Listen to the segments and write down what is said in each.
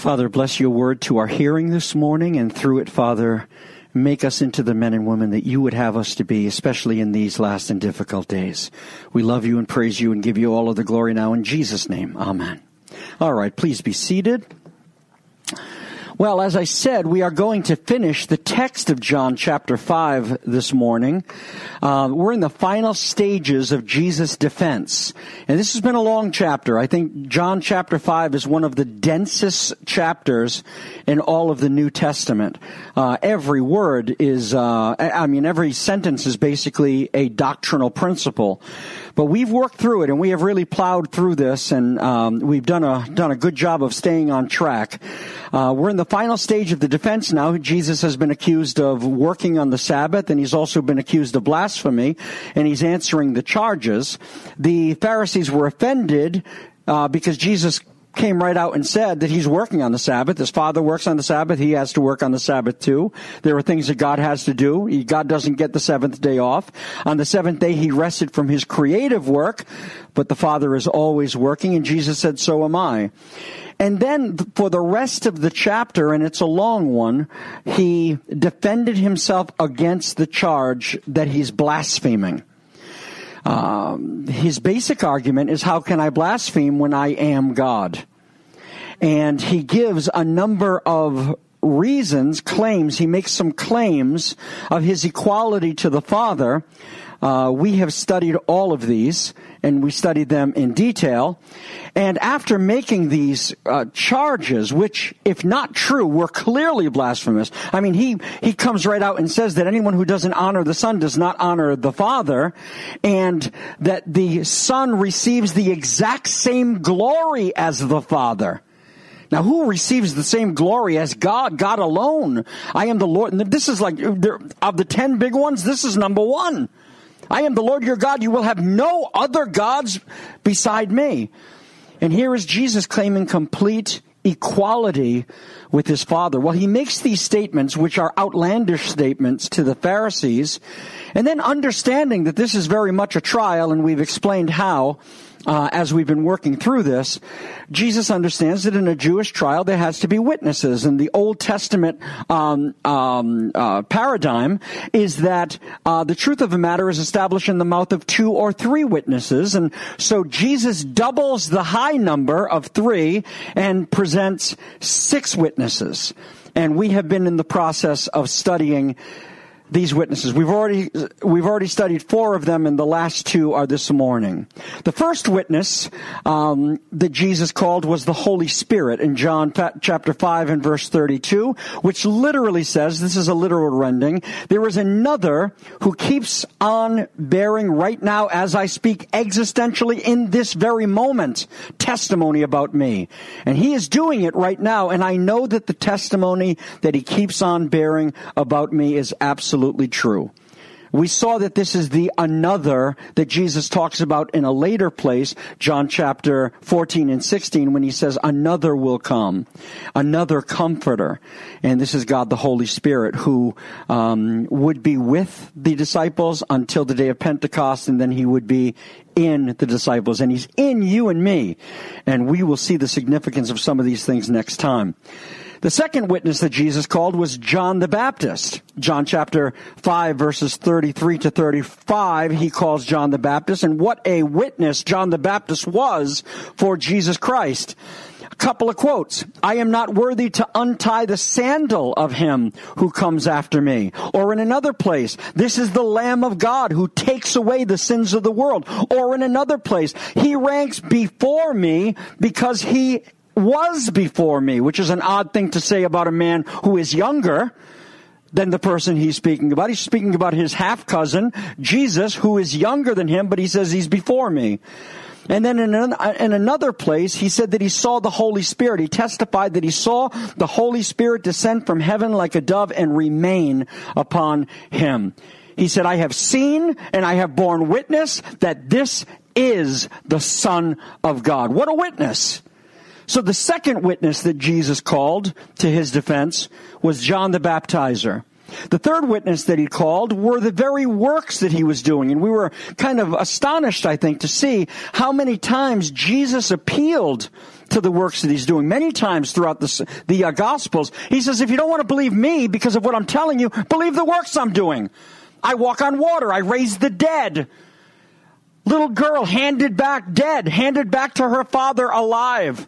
Father, bless your word to our hearing this morning, and through it, Father, make us into the men and women that you would have us to be, especially in these last and difficult days. We love you and praise you and give you all of the glory now in Jesus' name. Amen. All right, please be seated. Well, as I said, we are going to finish the text of John chapter 5 this morning. We're in the final stages of Jesus' defense. And this has been a long chapter. I think John chapter 5 is one of the densest chapters in all of the New Testament. Every word is, every sentence is basically a doctrinal principle. But we've worked through it, and we have really plowed through this, and we've done a good job of staying on track. We're in the final stage of the defense now. Jesus has been accused of working on the Sabbath, and he's also been accused of blasphemy, and he's answering the charges. The Pharisees were offended because Jesus came right out and said that he's working on the Sabbath. His Father works on the Sabbath. He has to work on the Sabbath too. There are things that God has to do. God doesn't get the seventh day off. On the seventh day, he rested from his creative work, but the Father is always working, and Jesus said, so am I. And then for the rest of the chapter, and it's a long one, he defended himself against the charge that he's blaspheming. His basic argument is, how can I blaspheme when I am God? And he gives a number of reasons, claims. He makes some claims of his equality to the Father. We have studied all of these, and we studied them in detail. And after making these charges, which, if not true, were clearly blasphemous. I mean, he comes right out and says that anyone who doesn't honor the Son does not honor the Father, and that the Son receives the exact same glory as the Father. Now, who receives the same glory as God? God alone. I am the Lord. And this is like, of the 10 big ones, this is number one. I am the Lord your God. You will have no other gods beside me. And here is Jesus claiming complete equality with his Father. Well, he makes these statements, which are outlandish statements, to the Pharisees, and then understanding that this is very much a trial, and we've explained how, as we've been working through this, Jesus understands that in a Jewish trial there has to be witnesses. And the Old Testament paradigm is that the truth of the matter is established in the mouth of 2 or 3 witnesses. And so Jesus doubles the high number of 3 and presents 6 witnesses. And we have been in the process of studying these witnesses. We've already studied 4 of them, and the last 2 are this morning. The first witness that Jesus called was the Holy Spirit in John chapter 5 and verse 32, which literally says, this is a literal rendering, there is another who keeps on bearing right now as I speak, existentially in this very moment, testimony about me. And he is doing it right now, and I know that the testimony that he keeps on bearing about me is absolutely true. We saw that this is the another that Jesus talks about in a later place, John chapter 14 and 16, when he says, another will come, another comforter. And this is God the Holy Spirit, who would be with the disciples until the day of Pentecost, and then he would be in the disciples. And he's in you and me. And we will see the significance of some of these things next time. The second witness that Jesus called was John the Baptist. John chapter 5 verses 33 to 35, he calls John the Baptist. And what a witness John the Baptist was for Jesus Christ. A couple of quotes. I am not worthy to untie the sandal of him who comes after me. Or in another place, this is the Lamb of God who takes away the sins of the world. Or in another place, he ranks before me because he was before me, which is an odd thing to say about a man who is younger than the person he's speaking about. He's speaking about his half-cousin, Jesus, who is younger than him, but he says he's before me. And then in another place, he said that he saw the Holy Spirit. He testified that he saw the Holy Spirit descend from heaven like a dove and remain upon him. He said, I have seen and I have borne witness that this is the Son of God. What a witness! So the second witness that Jesus called to his defense was John the Baptizer. The third witness that he called were the very works that he was doing. And we were kind of astonished, I think, to see how many times Jesus appealed to the works that he's doing. Many times throughout the Gospels, he says, if you don't want to believe me because of what I'm telling you, believe the works I'm doing. I walk on water. I raise the dead. Little girl handed back dead, handed back to her father alive.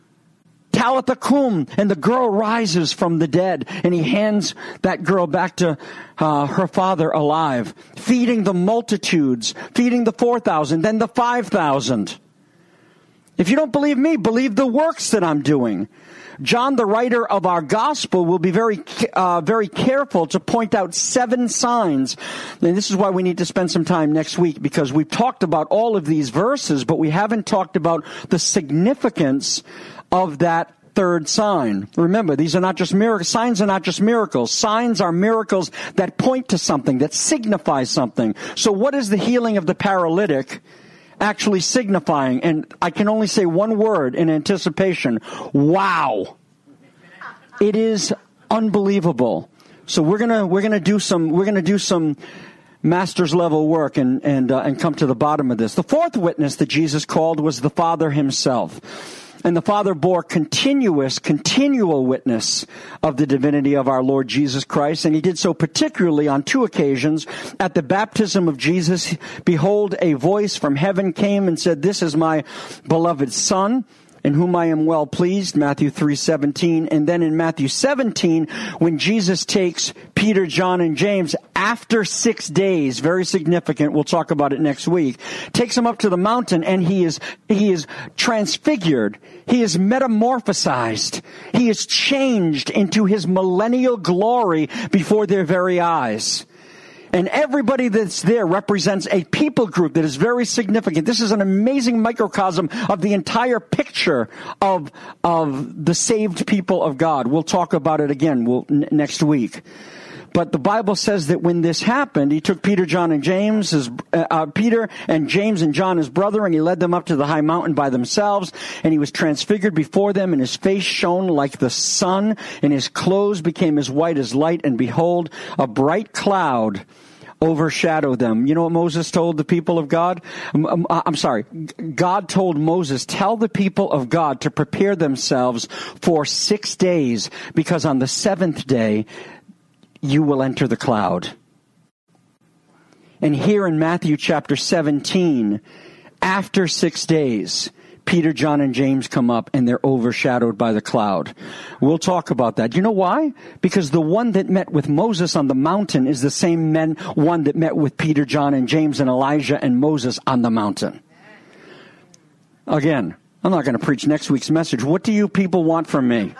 Talitha cum, and the girl rises from the dead, and he hands that girl back to her father alive. Feeding the multitudes, feeding the 4,000, then the 5,000. If you don't believe me, believe the works that I'm doing. John, the writer of our gospel, will be very careful to point out 7 signs. And this is why we need to spend some time next week, because we've talked about all of these verses, but we haven't talked about the significance of that third sign. Remember, these are not just miracles. Signs are not just miracles. Signs are miracles that point to something, that signify something. So what is the healing of the paralytic actually signifying? And I can only say one word in anticipation. Wow. It is unbelievable. So we're gonna do some master's level work and come to the bottom of this. The fourth witness that Jesus called was the Father himself. And the Father bore continual witness of the divinity of our Lord Jesus Christ. And he did so particularly on 2 occasions. At the baptism of Jesus, behold, a voice from heaven came and said, "This is my beloved Son, in whom I am well pleased," Matthew 3:17. And then in Matthew 17, when Jesus takes Peter, John, and James after 6 days, very significant, we'll talk about it next week, takes them up to the mountain, and he is transfigured. He is metamorphosized. He is changed into his millennial glory before their very eyes. And everybody that's there represents a people group that is very significant. This is an amazing microcosm of the entire picture of the saved people of God. We'll talk about it again next week. But the Bible says that when this happened, he took Peter, John, and James, Peter and James and John, his brother, and he led them up to the high mountain by themselves. And he was transfigured before them, and his face shone like the sun, and his clothes became as white as light. And behold, a bright cloud overshadowed them. You know what Moses told the people of God? God told Moses, tell the people of God to prepare themselves for 6 days, because on the 7th day, you will enter the cloud. And here in Matthew chapter 17, after 6 days, Peter, John, and James come up and they're overshadowed by the cloud. We'll talk about that. You know why? Because the one that met with Moses on the mountain is the same one that met with Peter, John, and James, and Elijah and Moses on the mountain. Again, I'm not going to preach next week's message. What do you people want from me?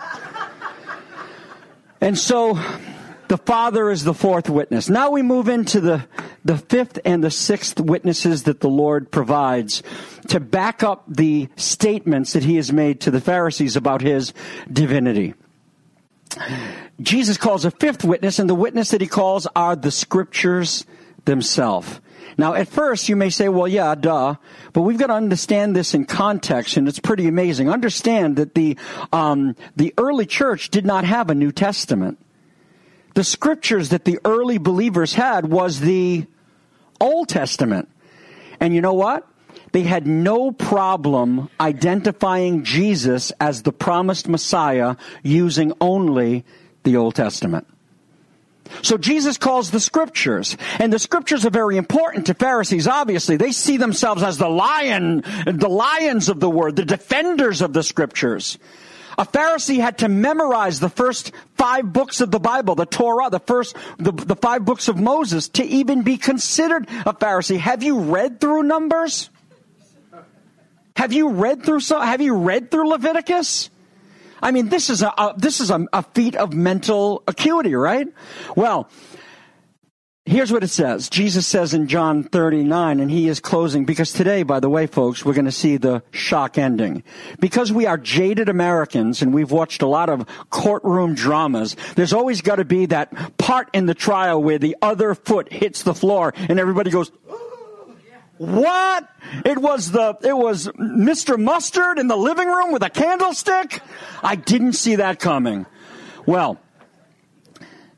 And so the Father is the fourth witness. Now we move into the fifth and the sixth witnesses that the Lord provides to back up the statements that he has made to the Pharisees about his divinity. Jesus calls a fifth witness, and the witness that he calls are the Scriptures themselves. Now, at first, you may say, well, yeah, duh, but we've got to understand this in context, and it's pretty amazing. Understand that the early church did not have a New Testament. The scriptures that the early believers had was the Old Testament. And you know what? They had no problem identifying Jesus as the promised Messiah using only the Old Testament. So Jesus calls the scriptures, and the scriptures are very important to Pharisees, obviously. They see themselves as the lions of the word, the defenders of the scriptures. A Pharisee had to memorize the first 5 books of the Bible, the Torah, the 5 books of Moses, to even be considered a Pharisee. Have you read through Numbers? Have you read through Leviticus? I mean, this is a feat of mental acuity, right? Well, here's what it says. Jesus says in John 39, and he is closing, because today, by the way, folks, we're going to see the shock ending. Because we are jaded Americans and we've watched a lot of courtroom dramas, there's always got to be that part in the trial where the other foot hits the floor and everybody goes, what? It was Mr. Mustard in the living room with a candlestick? I didn't see that coming. Well,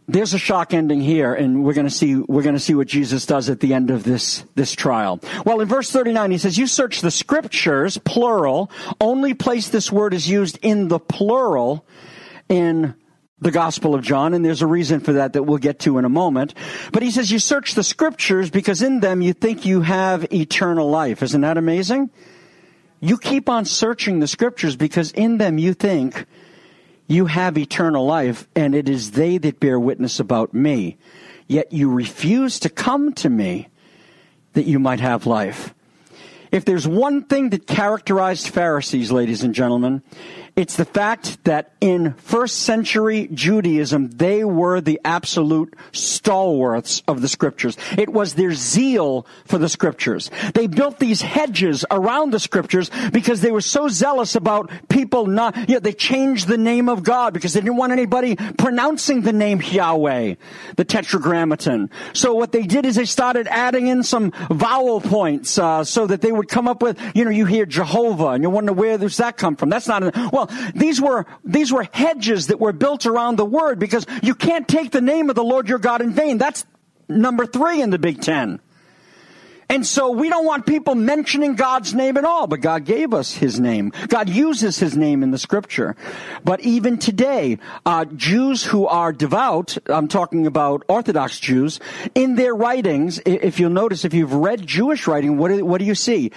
there's a shock ending here, and we're going to see what Jesus does at the end of this trial. Well, in verse 39, he says, "You search the scriptures," plural, only place this word is used in the plural in the Gospel of John, and there's a reason for that we'll get to in a moment. But he says, "You search the scriptures because in them you think you have eternal life." Isn't that amazing? You keep on searching the scriptures because in them you think you have eternal life, and it is they that bear witness about me. Yet you refuse to come to me that you might have life. If there's one thing that characterized Pharisees, ladies and gentlemen, it's the fact that in first century Judaism, they were the absolute stalwarts of the scriptures. It was their zeal for the scriptures. They built these hedges around the scriptures because they were so zealous about people not, they changed the name of God because they didn't want anybody pronouncing the name Yahweh, the Tetragrammaton. So what they did is they started adding in some vowel points, so that they would come up with, you hear Jehovah and you wonder where does that come from? That's not these were hedges that were built around the word because you can't take the name of the Lord your God in vain. That's number 3 in the Big Ten. And so we don't want people mentioning God's name at all, but God gave us his name. God uses his name in the scripture. But even today, Jews who are devout, I'm talking about Orthodox Jews, in their writings, if you'll notice, if you've read Jewish writing, what do you see?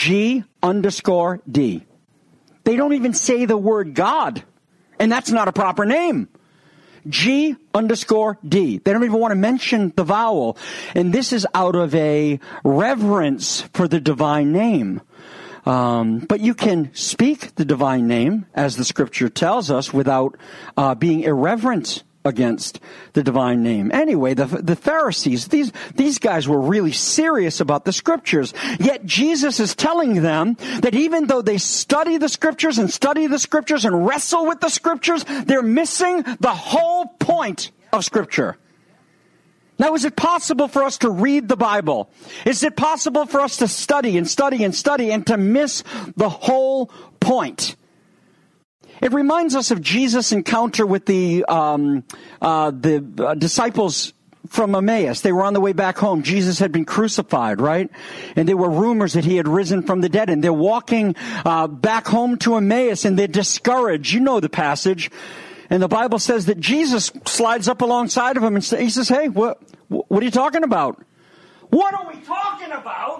G_D. They don't even say the word God, and that's not a proper name. G_D. They don't even want to mention the vowel. And this is out of a reverence for the divine name. But you can speak the divine name, as the scripture tells us, without being irreverent against the divine name. Anyway, the Pharisees, these guys were really serious about the scriptures. Yet Jesus is telling them that even though they study the scriptures and wrestle with the scriptures, they're missing the whole point of scripture. Now, is it possible for us to read the Bible? Is it possible for us to study and study and study and to miss the whole point? It reminds us of Jesus' encounter with the disciples from Emmaus. They were on the way back home. Jesus had been crucified, right? And there were rumors that he had risen from the dead. And they're walking back home to Emmaus, and they're discouraged. You know the passage. And the Bible says that Jesus slides up alongside of them and he says, "Hey, what are you talking about?" "What are we talking about?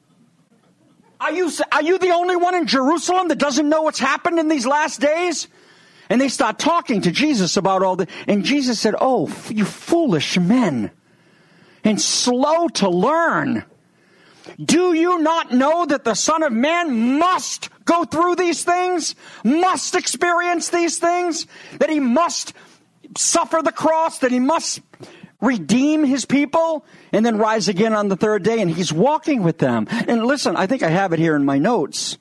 Are you the only one in Jerusalem that doesn't know what's happened in these last days?" And they start talking to Jesus about all the, and Jesus said, "Oh, you foolish men, and slow to learn. Do you not know that the Son of Man must go through these things, must experience these things, that he must suffer the cross, that he must redeem his people, and then rise again on the third day?" And he's walking with them. And listen, I think I have it here in my notes.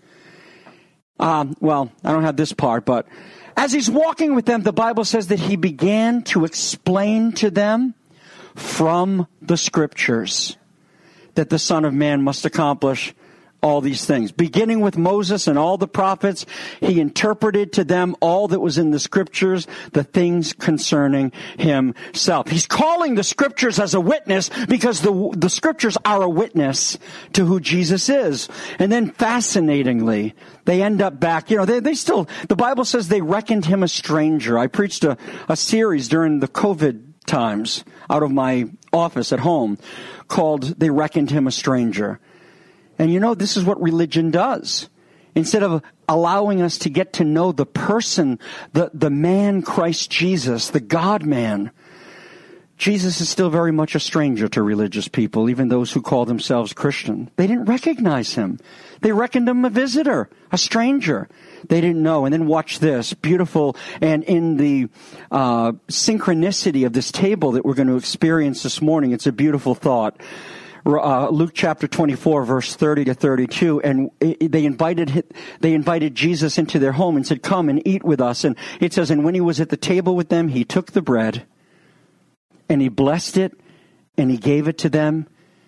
Well, I don't have this part, but as he's walking with them, the Bible says that he began to explain to them from the scriptures that the Son of Man must accomplish all these things. Beginning with Moses and all the prophets, he interpreted to them all that was in the scriptures, the things concerning himself. He's calling the scriptures as a witness because the scriptures are a witness to who Jesus is. And then fascinatingly, they end up back, they still, the Bible says they reckoned him a stranger. I preached a series during the COVID times out of my office at home called "They Reckoned Him a Stranger." And this is what religion does. Instead of allowing us to get to know the person, the man Christ Jesus, the God-man, Jesus is still very much a stranger to religious people, even those who call themselves Christian. They didn't recognize him. They reckoned him a visitor, a stranger. They didn't know. And then watch this, beautiful, and in the synchronicity of this table that we're going to experience this morning, it's a beautiful thought. Luke chapter 24, verse 30 to 32, and they invited Jesus into their home and said, "Come and eat with us." And it says, "And when he was at the table with them, he took the bread, and he blessed it, and he gave it to them,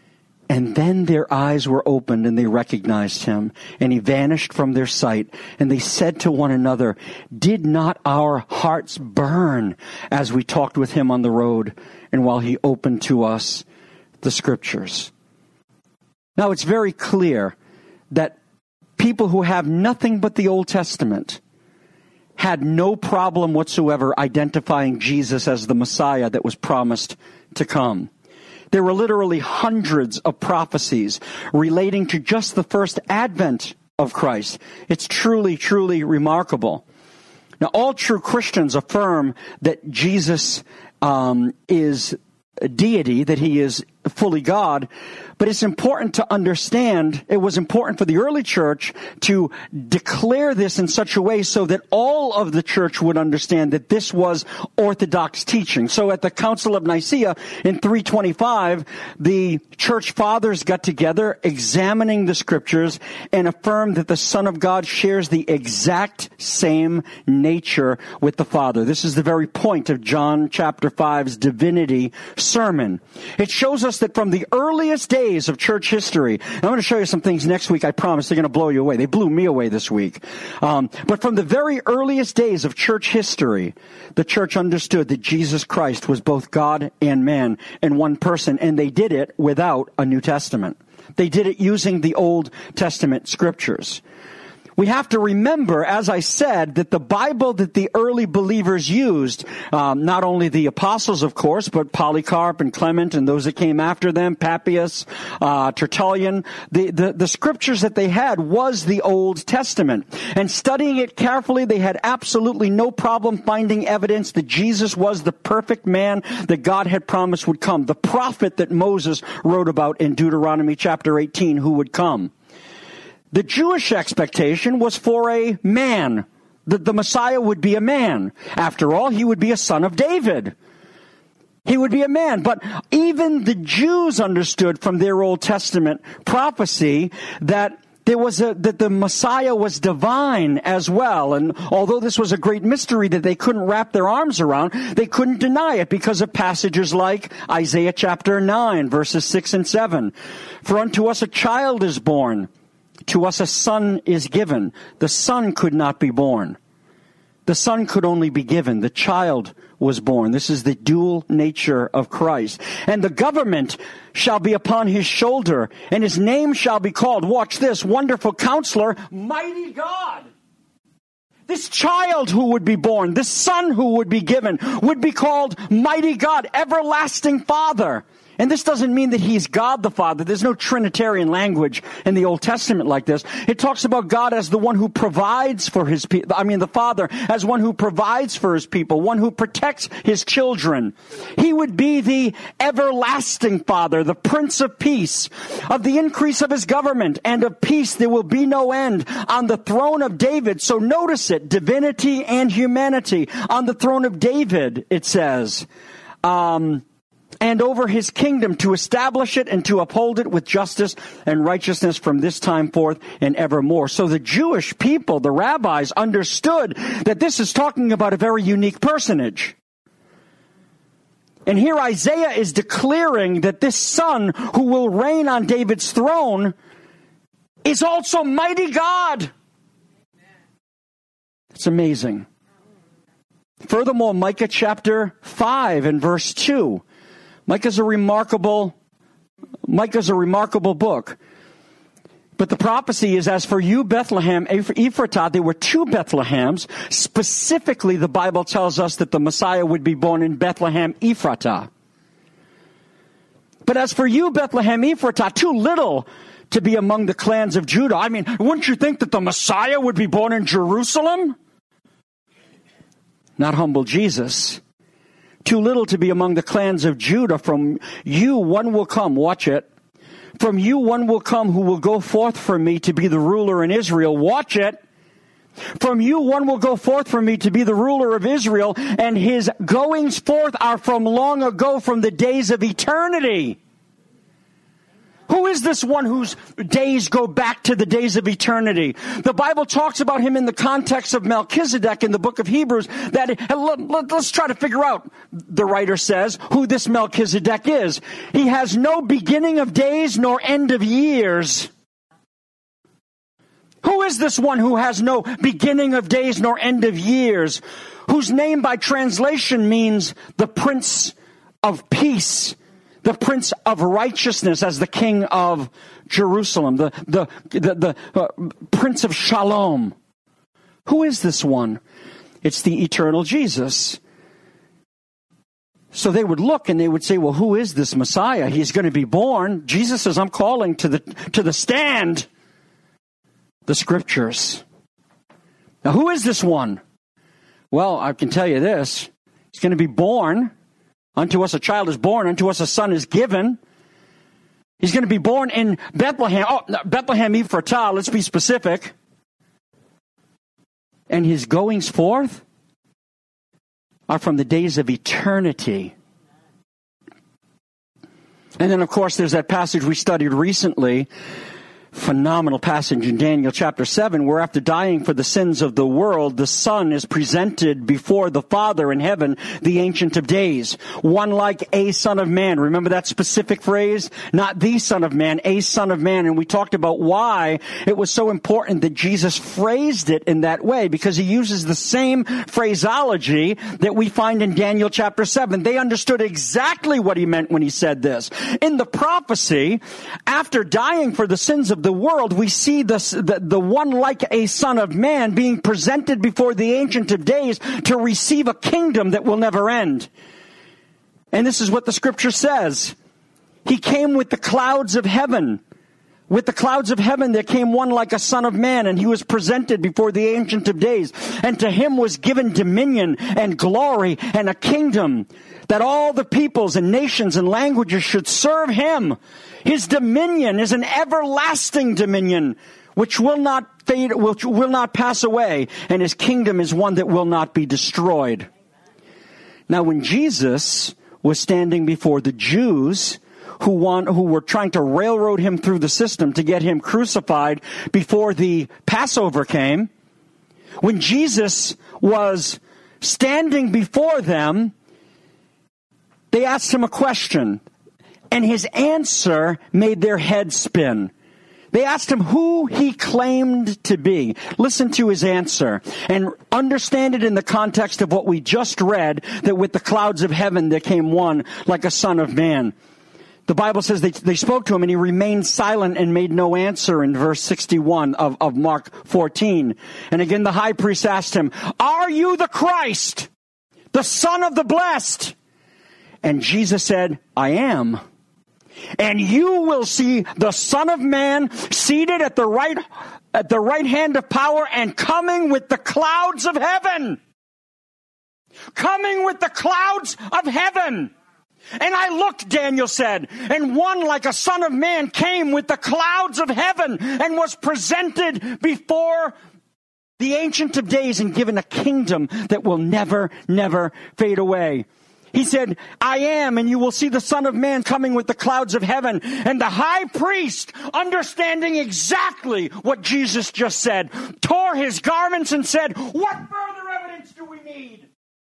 And then their eyes were opened and they recognized him, and he vanished from their sight. And they said to one another, did not our hearts burn as we talked with him on the road and while he opened to us the scriptures? Now it's very clear that people who have nothing but the Old Testament had no problem whatsoever identifying Jesus as the Messiah that was promised to come. There were literally hundreds of prophecies relating to just the first advent of Christ. It's truly, truly remarkable. Now, all true Christians affirm that Jesus is a deity, that he is fully God, but it's important to understand, it was important for the early church to declare this in such a way so that all of the church would understand that this was orthodox teaching. So at the Council of Nicaea in 325, the church fathers got together examining the scriptures and affirmed that the Son of God shares the exact same nature with the Father. This is the very point of John chapter 5's divinity sermon. It shows us that from the earliest days of church history, and I'm going to show you some things next week, I promise they're going to blow you away. They blew me away this week. But from the very earliest days of church history, the church understood that Jesus Christ was both God and man in one person, and they did it without a New Testament. They did it using the Old Testament scriptures. We have to remember, as I said, that the Bible that the early believers used, not only the apostles, of course, but Polycarp and Clement and those that came after them, Papias, Tertullian, the scriptures that they had was the Old Testament. And studying it carefully, they had absolutely no problem finding evidence that Jesus was the perfect man that God had promised would come, the prophet that Moses wrote about in Deuteronomy chapter 18 who would come. The Jewish expectation was for a man, that the Messiah would be a man. After all, he would be a son of David. He would be a man. But even the Jews understood from their Old Testament prophecy that that the Messiah was divine as well. And although this was a great mystery that they couldn't wrap their arms around, they couldn't deny it because of passages like Isaiah chapter 9, verses 6 and 7. For unto us a child is born. To us a son is given. The son could not be born. The son could only be given. The child was born. This is the dual nature of Christ. And the government shall be upon his shoulder, and his name shall be called, watch this, Wonderful Counselor, Mighty God. This child who would be born, this son who would be given, would be called Mighty God, Everlasting Father. And this doesn't mean that he's God the Father. There's no Trinitarian language in the Old Testament like this. It talks about God as the one who provides for his people. The Father as one who provides for his people, one who protects his children. He would be the everlasting Father, the Prince of Peace. Of the increase of his government and of peace there will be no end on the throne of David. So notice it, divinity and humanity. On the throne of David, it says, and over his kingdom to establish it and to uphold it with justice and righteousness from this time forth and evermore. So the Jewish people, the rabbis, understood that this is talking about a very unique personage. And here Isaiah is declaring that this son who will reign on David's throne is also mighty God. It's amazing. Furthermore, Micah chapter 5 and verse 2. Micah's a remarkable book. But the prophecy is, as for you, Bethlehem, Ephratah, there were two Bethlehems. Specifically, the Bible tells us that the Messiah would be born in Bethlehem, Ephratah. But as for you, Bethlehem, Ephratah, too little to be among the clans of Judah. Wouldn't you think that the Messiah would be born in Jerusalem? Not humble Jesus. Too little to be among the clans of Judah. From you one will come, watch it. From you one will come who will go forth from me to be the ruler in Israel. Watch it. From you one will go forth from me to be the ruler of Israel, and his goings forth are from long ago, from the days of eternity. Who is this one whose days go back to the days of eternity? The Bible talks about him in the context of Melchizedek in the book of Hebrews. Let's try to figure out, the writer says, who this Melchizedek is. He has no beginning of days nor end of years. Who is this one who has no beginning of days nor end of years? Whose name by translation means the Prince of Peace, the Prince of Righteousness, as the King of Jerusalem, the Prince of Shalom. Who is this one? It's the eternal Jesus. So they would look and they would say, well, who is this Messiah? He's going to be born. Jesus says, I'm calling to the stand the Scriptures. Now, who is this one? Well, I can tell you this. He's going to be born. Unto us a child is born, unto us a son is given. He's going to be born in Bethlehem. Oh, Bethlehem Ephratah, let's be specific. And his goings forth are from the days of eternity. And then, of course, there's that passage we studied recently, phenomenal passage in Daniel chapter 7, where after dying for the sins of the world, the Son is presented before the Father in heaven, the Ancient of Days. One like a Son of Man. Remember that specific phrase? Not the Son of Man, a Son of Man. And we talked about why it was so important that Jesus phrased it in that way, because he uses the same phraseology that we find in Daniel chapter 7. They understood exactly what he meant when he said this. In the prophecy, after dying for the sins of the world, we see the one like a Son of Man being presented before the Ancient of Days to receive a kingdom that will never end. And this is what the Scripture says. He came with the clouds of heaven. With the clouds of heaven there came one like a Son of Man, and he was presented before the Ancient of Days. And to him was given dominion and glory and a kingdom, that all the peoples and nations and languages should serve him. His dominion is an everlasting dominion which will not fade, which will not pass away, and his kingdom is one that will not be destroyed. Now, when Jesus was standing before the Jews who were trying to railroad him through the system to get him crucified before the Passover came, when Jesus was standing before them, they asked him a question, and his answer made their heads spin. They asked him who he claimed to be. Listen to his answer and understand it in the context of what we just read, that with the clouds of heaven there came one like a Son of Man. The Bible says they spoke to him and he remained silent and made no answer in verse 61 of Mark 14. And again the high priest asked him, "Are you the Christ, the Son of the Blessed?" And Jesus said, "I am. And you will see the Son of Man seated at the right hand of power and coming with the clouds of heaven." Coming with the clouds of heaven. And I looked, Daniel said, and one like a Son of Man came with the clouds of heaven and was presented before the Ancient of Days and given a kingdom that will never, never fade away. He said, "I am, and you will see the Son of Man coming with the clouds of heaven." And the high priest, understanding exactly what Jesus just said, tore his garments and said, "What further evidence do we need?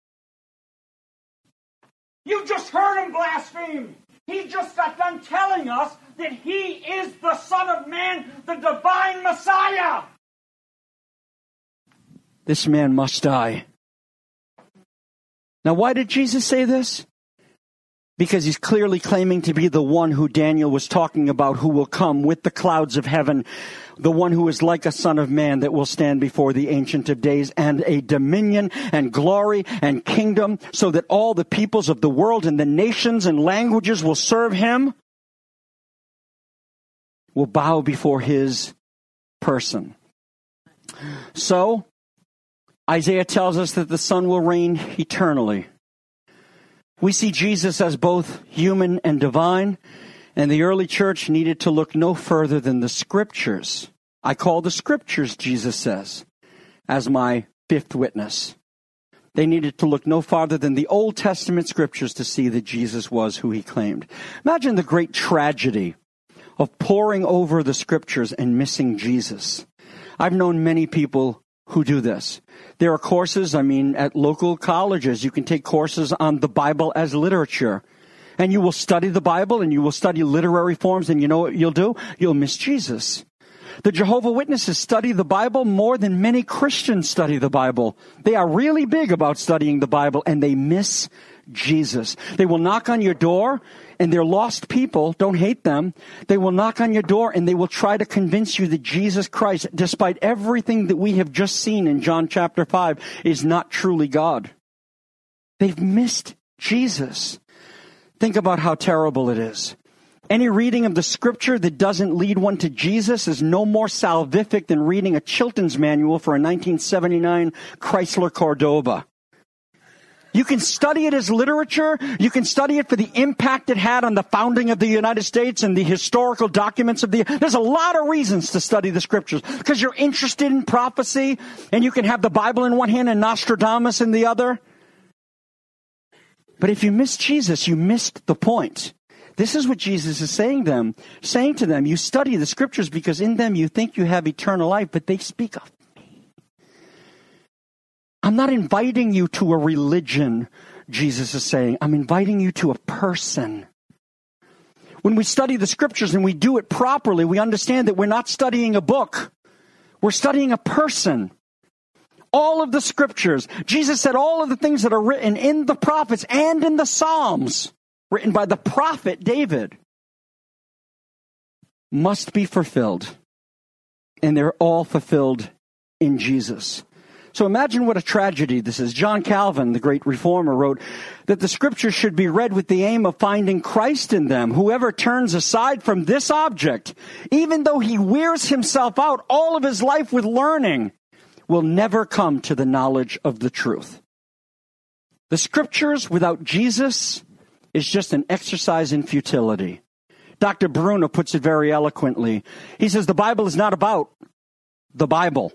You just heard him blaspheme. He just got done telling us that he is the Son of Man, the divine Messiah. This man must die." Now, why did Jesus say this? Because he's clearly claiming to be the one who Daniel was talking about, who will come with the clouds of heaven, the one who is like a Son of Man that will stand before the Ancient of Days, and a dominion and glory and kingdom, so that all the peoples of the world and the nations and languages will serve him, will bow before his person. So, Isaiah tells us that the Son will reign eternally. We see Jesus as both human and divine, and the early church needed to look no further than the Scriptures. I call the Scriptures, Jesus says, as my fifth witness. They needed to look no farther than the Old Testament Scriptures to see that Jesus was who he claimed. Imagine the great tragedy of poring over the scriptures and missing Jesus. I've known many people who do this. There are courses, at local colleges, you can take courses on the Bible as literature. And you will study the Bible and you will study literary forms, and you know what you'll do? You'll miss Jesus. The Jehovah's Witnesses study the Bible more than many Christians study the Bible. They are really big about studying the Bible, and they miss Jesus. They will knock on your door, and they're lost people. Don't hate them. They will knock on your door, and they will try to convince you that Jesus Christ, despite everything that we have just seen in John chapter 5, is not truly God. They've missed Jesus. Think about how terrible it is. Any reading of the scripture that doesn't lead one to Jesus is no more salvific than reading a Chilton's manual for a 1979 Chrysler Cordoba. You can study it as literature. You can study it for the impact it had on the founding of the United States and the historical documents of There's a lot of reasons to study the scriptures. Because you're interested in prophecy, and you can have the Bible in one hand and Nostradamus in the other. But if you miss Jesus, you missed the point. This is what Jesus is saying to them. You study the scriptures because in them you think you have eternal life, but they speak of me. I'm not inviting you to a religion, Jesus is saying. I'm inviting you to a person. When we study the scriptures and we do it properly, we understand that we're not studying a book. We're studying a person. All of the scriptures. Jesus said all of the things that are written in the prophets and in the Psalms, written by the prophet David, must be fulfilled. And they're all fulfilled in Jesus. So imagine what a tragedy this is. John Calvin, the great reformer, wrote that the scriptures should be read with the aim of finding Christ in them. Whoever turns aside from this object, even though he wears himself out all of his life with learning, will never come to the knowledge of the truth. The scriptures without Jesus is just an exercise in futility. Dr. Bruno puts it very eloquently. He says the Bible is not about the Bible.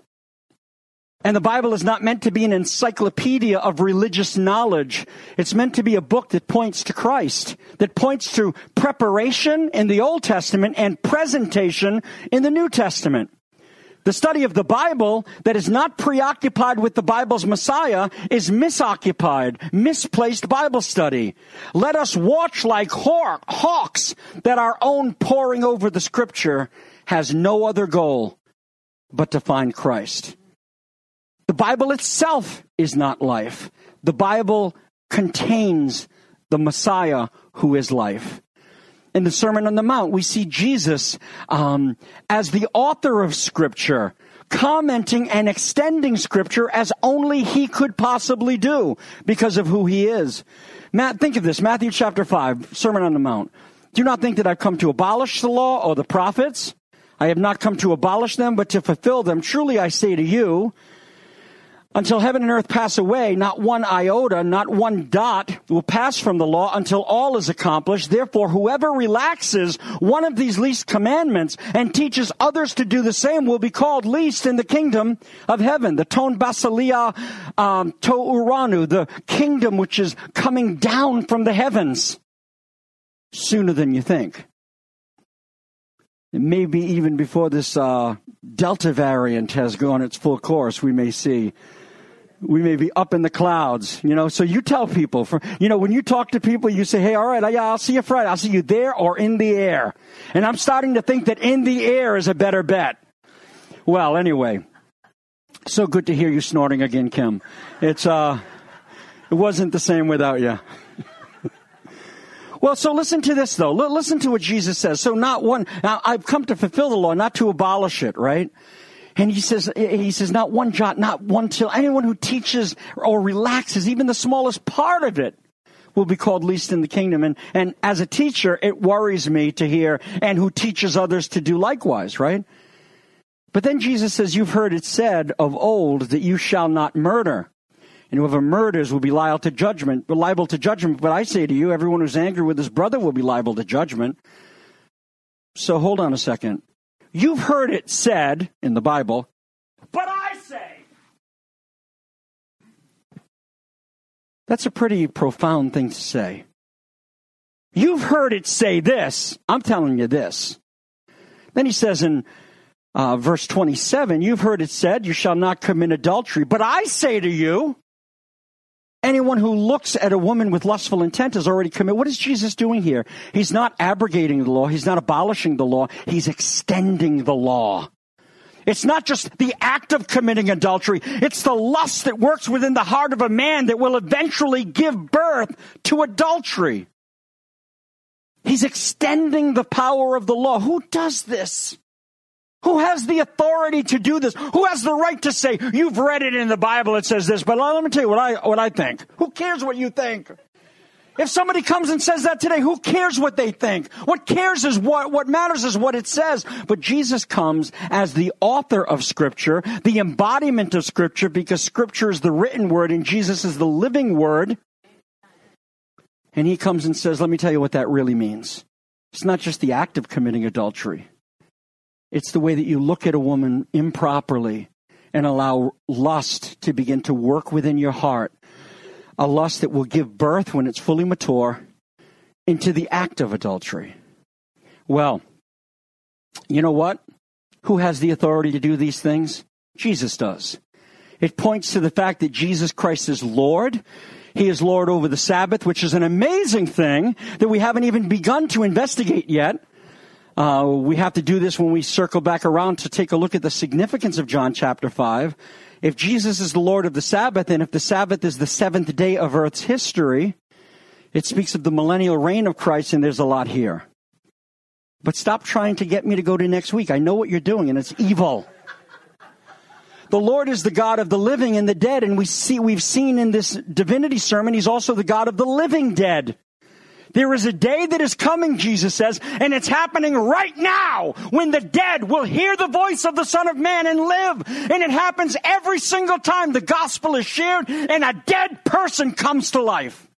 And the Bible is not meant to be an encyclopedia of religious knowledge. It's meant to be a book that points to Christ, that points to preparation in the Old Testament and presentation in the New Testament. The study of the Bible that is not preoccupied with the Bible's Messiah is misplaced Bible study. Let us watch like hawks that our own poring over the scripture has no other goal but to find Christ. The Bible itself is not life. The Bible contains the Messiah who is life. In the Sermon on the Mount, we see Jesus as the author of Scripture, commenting and extending Scripture as only he could possibly do because of who he is. Think of this, Matthew chapter 5, Sermon on the Mount. Do not think that I've come to abolish the law or the prophets. I have not come to abolish them, but to fulfill them. Truly I say to you, until heaven and earth pass away, not one iota, not one dot will pass from the law until all is accomplished. Therefore, whoever relaxes one of these least commandments and teaches others to do the same will be called least in the kingdom of heaven. The ton basilia to uranu, the kingdom which is coming down from the heavens sooner than you think. Maybe even before this Delta variant has gone its full course, we may be up in the clouds, So you tell people, when you talk to people, you say, hey, all right, I'll see you Friday. I'll see you there or in the air. And I'm starting to think that in the air is a better bet. Well, anyway, so good to hear you snorting again, Kim. It wasn't the same without you. Well, so listen to this, though. Listen to what Jesus says. So now I've come to fulfill the law, not to abolish it, right? And he says, not one jot, not one tittle. Anyone who teaches or relaxes even the smallest part of it will be called least in the kingdom. And as a teacher, it worries me to hear, and who teaches others to do likewise, right? But then Jesus says, you've heard it said of old that you shall not murder. And whoever murders will be liable to judgment. But I say to you, everyone who's angry with his brother will be liable to judgment. So hold on a second. You've heard it said in the Bible, but I say. That's a pretty profound thing to say. You've heard it say this. I'm telling you this. Then he says in verse 27, you've heard it said, you shall not commit adultery. But I say to you, anyone who looks at a woman with lustful intent has already committed. What is Jesus doing here? He's not abrogating the law. He's not abolishing the law. He's extending the law. It's not just the act of committing adultery. It's the lust that works within the heart of a man that will eventually give birth to adultery. He's extending the power of the law. Who does this? Who has the authority to do this? Who has the right to say, you've read it in the Bible, it says this, but let me tell you what I think. Who cares what you think? If somebody comes and says that today, who cares what they think? What matters is what it says. But Jesus comes as the author of Scripture, the embodiment of Scripture, because Scripture is the written word and Jesus is the living word. And he comes and says, let me tell you what that really means. It's not just the act of committing adultery. It's the way that you look at a woman improperly and allow lust to begin to work within your heart. A lust that will give birth, when it's fully mature, into the act of adultery. Well, you know what? Who has the authority to do these things? Jesus does. It points to the fact that Jesus Christ is Lord. He is Lord over the Sabbath, which is an amazing thing that we haven't even begun to investigate yet. We have to do this when we circle back around to take a look at the significance of John chapter 5. If Jesus is the Lord of the Sabbath, and if the Sabbath is the seventh day of Earth's history, it speaks of the millennial reign of Christ, and there's a lot here. But stop trying to get me to go to next week. I know what you're doing, and it's evil. The Lord is the God of the living and the dead, and we've seen in this divinity sermon, he's also the God of the living dead. There is a day that is coming, Jesus says, and it's happening right now, when the dead will hear the voice of the Son of Man and live. And it happens every single time the gospel is shared and a dead person comes to life.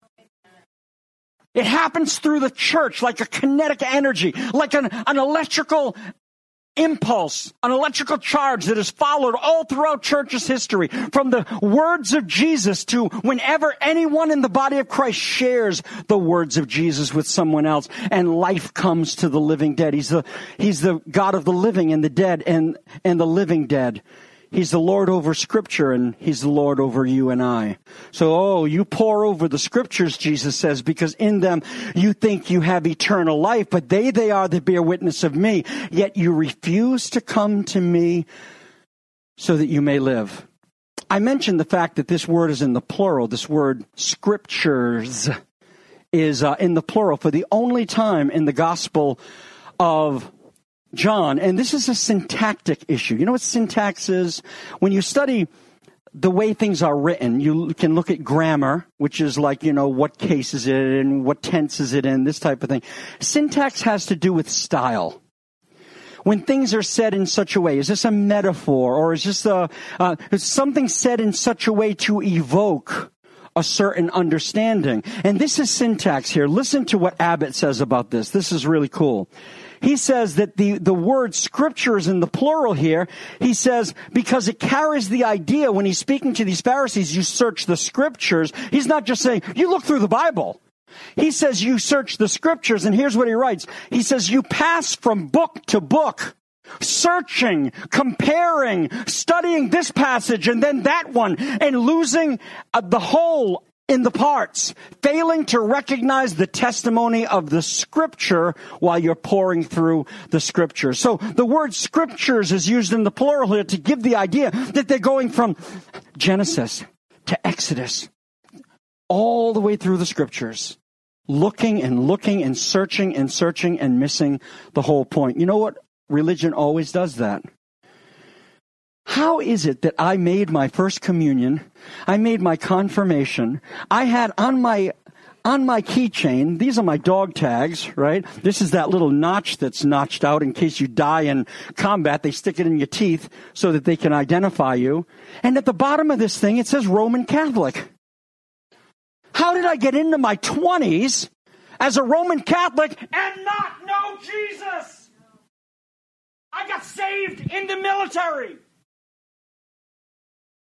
It happens through the church like a kinetic energy, like an electrical impulse, an electrical charge that is followed all throughout church's history, from the words of Jesus to whenever anyone in the body of Christ shares the words of Jesus with someone else, and life comes to the living dead. He's the God of the living and the dead and the living dead. He's the Lord over Scripture, and he's the Lord over you and I. So, you pore over the Scriptures, Jesus says, because in them you think you have eternal life, but they are that bear witness of me. Yet you refuse to come to me so that you may live. I mentioned the fact that this word is in the plural. This word Scriptures is in the plural for the only time in the Gospel of John, and this is a syntactic issue. You know what syntax is? When you study the way things are written, you can look at grammar, which is like, what case is it in, what tense is it in, this type of thing. Syntax has to do with style. When things are said in such a way, is this a metaphor, or is this is something said in such a way to evoke a certain understanding? And this is syntax here. Listen to what Abbott says about this. This is really cool. He says that the word Scriptures in the plural here, he says, because it carries the idea when he's speaking to these Pharisees, you search the Scriptures. He's not just saying, you look through the Bible. He says you search the Scriptures, and here's what he writes. He says you pass from book to book, searching, comparing, studying this passage and then that one, and losing the whole in the parts, failing to recognize the testimony of the Scripture while you're pouring through the Scripture. So the word Scriptures is used in the plural here to give the idea that they're going from Genesis to Exodus, all the way through the Scriptures, looking and searching and missing the whole point. You know what? Religion always does that. How is it that I made my first communion, I made my confirmation, I had on my keychain, these are my dog tags, right? This is that little notch that's notched out in case you die in combat. They stick it in your teeth so that they can identify you. And at the bottom of this thing, it says Roman Catholic. How did I get into my 20s as a Roman Catholic and not know Jesus? I got saved in the military.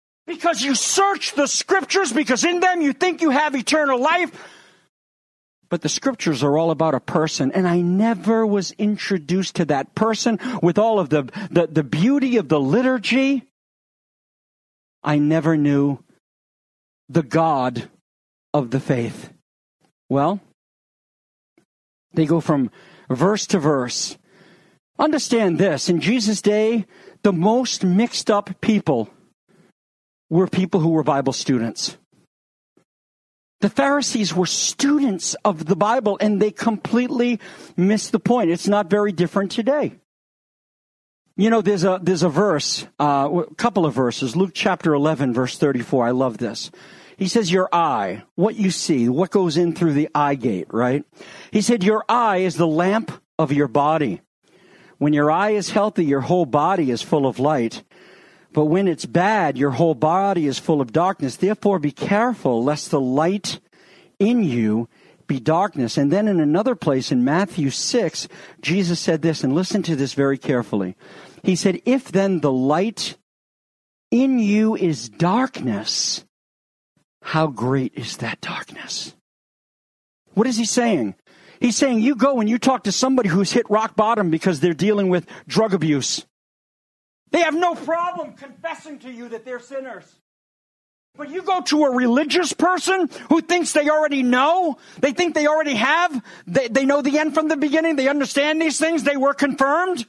Because you search the Scriptures, because in them you think you have eternal life. But the scriptures are all about a person, and I never was introduced to that person with all of the beauty of the liturgy. I never knew the God of the faith. Well, they go from verse to verse. Understand this, in Jesus' day, the most mixed up people were people who were Bible students. The Pharisees were students of the Bible, and they completely missed the point. It's not very different today. You know, there's a verse, a couple of verses, Luke chapter 11, verse 34. I love this. He says, your eye, what you see, what goes in through the eye gate, right? He said, your eye is the lamp of your body. When your eye is healthy, your whole body is full of light. But when it's bad, your whole body is full of darkness. Therefore, be careful lest the light in you be darkness. And then in another place in Matthew 6, Jesus said this, and listen to this very carefully. He said, if then the light in you is darkness, how great is that darkness? What is he saying? He's saying you go and you talk to somebody who's hit rock bottom because they're dealing with drug abuse. They have no problem confessing to you that they're sinners. But you go to a religious person who thinks they already know, they think they already have, they know the end from the beginning, they understand these things, they were confirmed.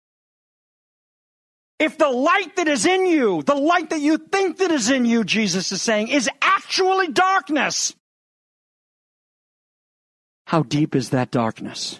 If the light that is in you, the light that you think that is in you, Jesus is saying, is actually darkness, how deep is that darkness?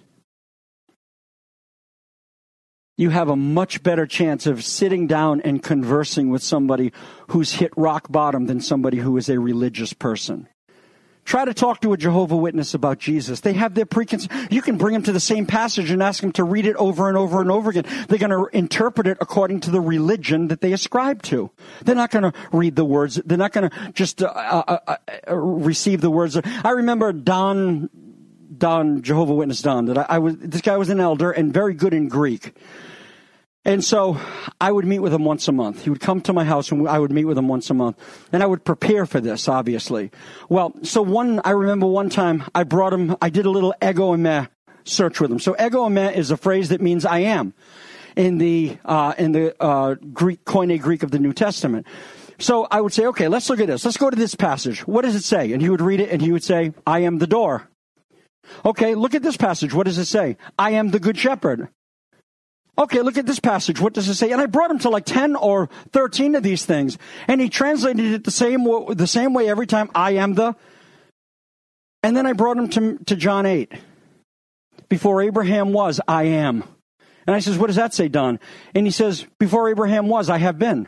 You have a much better chance of sitting down and conversing with somebody who's hit rock bottom than somebody who is a religious person. Try to talk to a Jehovah's Witness about Jesus. They have their you can bring them to the same passage and ask them to read it over and over and over again. They're going to interpret it according to the religion that they ascribe to. They're not going to read the words. They're not going to just receive the words. I remember Don, Jehovah's Witness Don, this guy was an elder and very good in Greek. And so I would meet with him once a month. He would come to my house and I would meet with him once a month. And I would prepare for this, obviously. Well, I remember one time I did a little ego eimi search with him. So ego eimi is a phrase that means I am in the Greek, Koine Greek of the New Testament. So I would say, okay, let's look at this. Let's go to this passage. What does it say? And he would read it and he would say, I am the door. Okay, look at this passage. What does it say? I am the good shepherd. Okay, look at this passage. What does it say? And I brought him to like 10 or 13 of these things. And he translated it the same way every time. I am the. And then I brought him to John 8. Before Abraham was, I am. And I says, what does that say, Don? And he says, before Abraham was, I have been.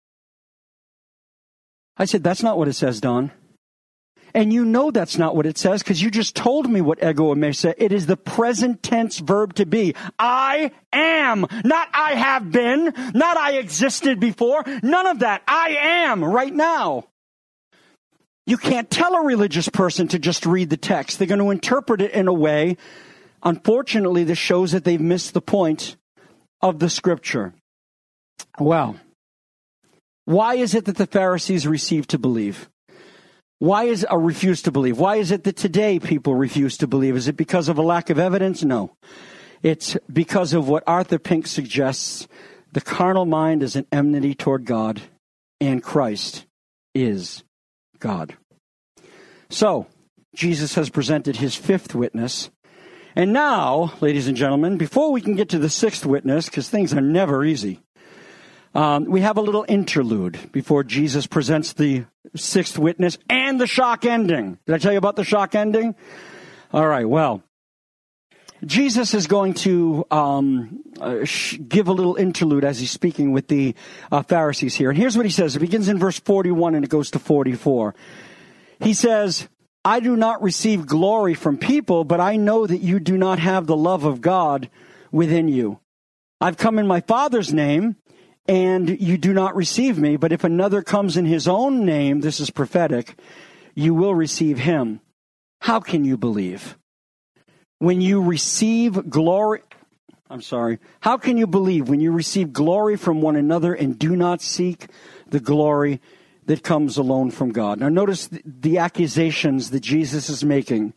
I said, that's not what it says, Don. And you know that's not what it says because you just told me what ego eimi said. It is the present tense verb to be. I am. Not I have been. Not I existed before. None of that. I am right now. You can't tell a religious person to just read the text. They're going to interpret it in a way. Unfortunately, this shows that they've missed the point of the scripture. Well, why is it that the Pharisees refused to believe? Refuse to believe? Why is it that today people refuse to believe? Is it because of a lack of evidence? No. It's because of what Arthur Pink suggests. The carnal mind is an enmity toward God, and Christ is God. So, Jesus has presented his fifth witness. And now, ladies and gentlemen, before we can get to the sixth witness, because things are never easy, we have a little interlude before Jesus presents the sixth witness and the shock ending. Did I tell you about the shock ending? All right, well, Jesus is going to give a little interlude as he's speaking with the Pharisees here. And here's what he says. It begins in verse 41 and it goes to 44. He says, I do not receive glory from people, but I know that you do not have the love of God within you. I've come in my Father's name, and you do not receive me, but if another comes in his own name, this is prophetic, you will receive him. How can you believe? When you receive glory, how can you believe when you receive glory from one another and do not seek the glory that comes alone from God? Now notice the accusations that Jesus is making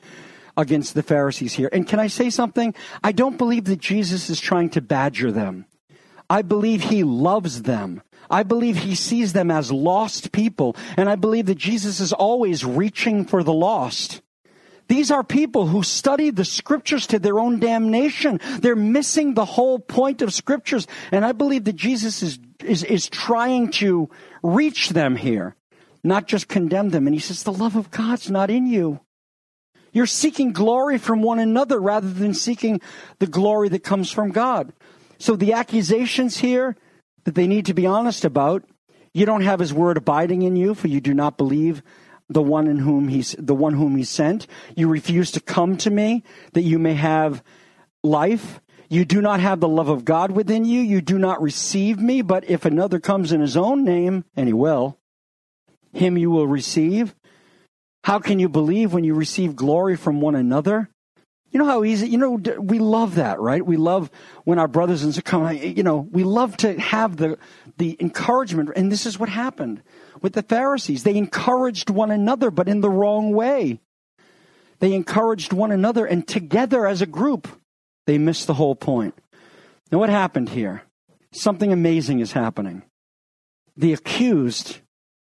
against the Pharisees here. And can I say something? I don't believe that Jesus is trying to badger them. I believe he loves them. I believe he sees them as lost people. And I believe that Jesus is always reaching for the lost. These are people who study the scriptures to their own damnation. They're missing the whole point of scriptures. And I believe that Jesus is trying to reach them here, not just condemn them. And he says, the love of God's not in you. You're seeking glory from one another rather than seeking the glory that comes from God. So the accusations here that they need to be honest about, you don't have his word abiding in you, for you do not believe the one whom he sent. You refuse to come to me that you may have life. You do not have the love of God within you. You do not receive me, but if another comes in his own name, and he will, him you will receive. How can you believe when you receive glory from one another? You know how easy, we love that, right? We love when our brothers and sisters come, we love to have the encouragement. And this is what happened with the Pharisees. They encouraged one another, but in the wrong way. They encouraged one another, and together as a group, they missed the whole point. Now what happened here? Something amazing is happening. The accused